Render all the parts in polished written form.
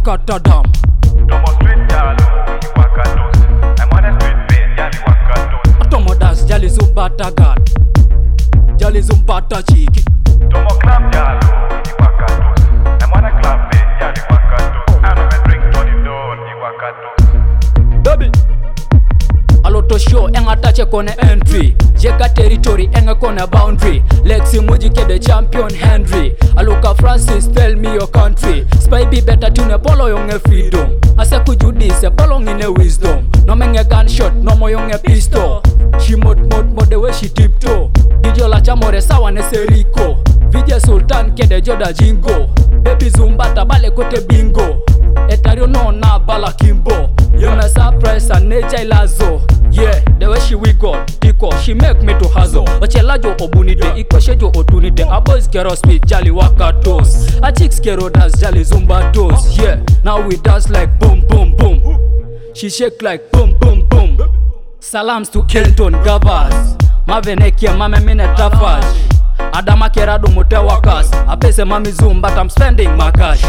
wakatadam. Tomo street jalo, wakatos. I'm on a street pain, jali wakatos. Tomo das jali zumbata gal. Jali zumbata chiki. Tomo club jalo, wakatos. I'm on a club pain, jali wakatos. I don't drink Tony Don, wakatos. Baby Aloto show enga tache kone entry. Jeka territory enga kone boundary. Lexi Muji ke the champion Henry. Aluka Francis tell me your country. Spy be better tune polo yonge freedom. Ase kujudise polo ngine wisdom. No menge gunshot no mo yonge pistol. She mod the way she tiptoe. Didio la chamore sawa ne seriko. Vijay Sultan kede joda jingo. Baby zumbata bale kote bingo. Etario no na bala kimbo. Yona surprise and nature lazo. Yeah, the way she wiggle, tiko, she make me to hazo. Ochelajo obunide, ikweshejo otunide. A boys kero speak jali wakatos. A chicks kero dance jali zumbatos. Yeah, now we dance like boom boom boom. She shake like boom boom boom. Salams to Kelton Gavas. Mavenekia mame mine tafash. Adama kerado mote wakas. Apese mami zoom but I'm spending my cash.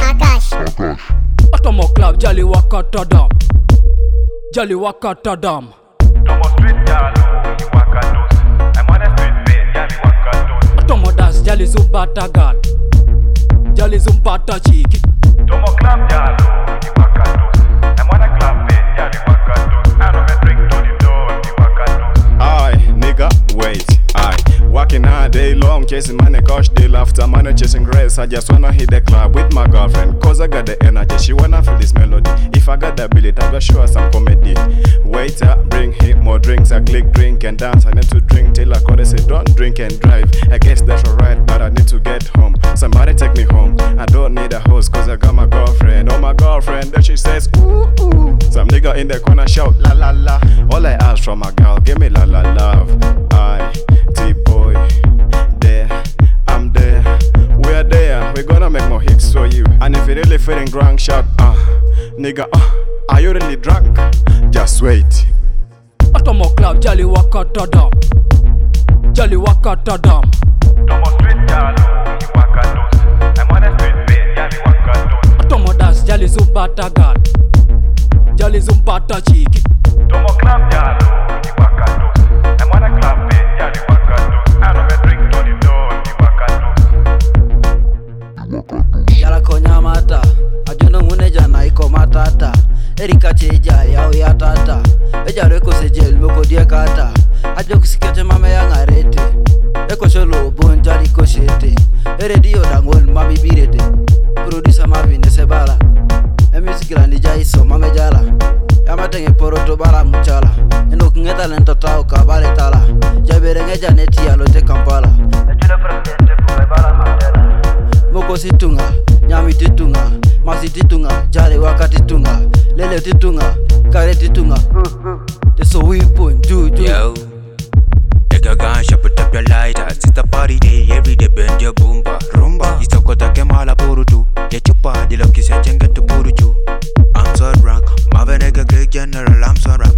Atomo club jali wakatadam. Jali wakatadam. Tomo street jalo, wakatos. I'm on a street pain, jali wakatos. Tomo das jali zumbata gal. Jali zumbata chiki. Tomo club jalo, wakatos. I'm on a club pain, jali wakatos. I don't drink Tony Don, wakatos. Aye, nigga, wait, aye. Working all day long, chasing money, gosh, day after money, chasing grace. I just wanna hit the club with my girlfriend, cause I got the energy, she wanna feel this melody. If I got the ability, I will show her some comedy. Waiter, bring him more drinks, I click, drink and dance. I need to drink till I call, they say don't drink and drive. I guess that's alright, but I need to get home. Somebody take me home, I don't need a host, cause I got my girlfriend. Oh my girlfriend, then she says, ooh, ooh. Some nigga in the corner shout, la la la. All I ask from a girl, give me la la love. Aye, T-boy, there, I'm there. We're there, we're gonna make more hits for you. And if you're really feeling drunk, shout, nigga, are you really drunk? Just wait. Atomo club jali wakatadam. Jali wakatadam. Tomo street jalo, wakatos. I'm on a street pain, jali wakatos. Atomo das jali zumbata gal. Jali zumbata chiki. Tomo club jalo, wakatos. I'm on a club pain, jali wakatos. I don't drink Tony Don, wakatos. Yala konya mata, ajono ngune jana iko matata. Erika cheja ya uyatata. Eja reko sejel moko die kata. Ajo kusikete mame ya ngarete. Eko solo bonjali koshete. Eredio dangol mami birete. Producer mavi nesebala. Music grandi jaiso mame jala. Yamatenge poroto bala muchala. Eno kungeta lento tau kabale tala. Jabere ngeja neti ya lote Kampala. Ejuda presidente pule bala mandela. Moko situnga, nyami titunga. Masi titunga, jale wakati tunga. Lele titunga, kare titunga. That's so we put do. Yo, nigga gun shop, put up your lighter. It's the party day, every day bend your boomba. Rumba, it's a kota kemala porutu. Get your party lucky, say get to porutu. I'm so drunk, my nigga get general, I'm so drunk.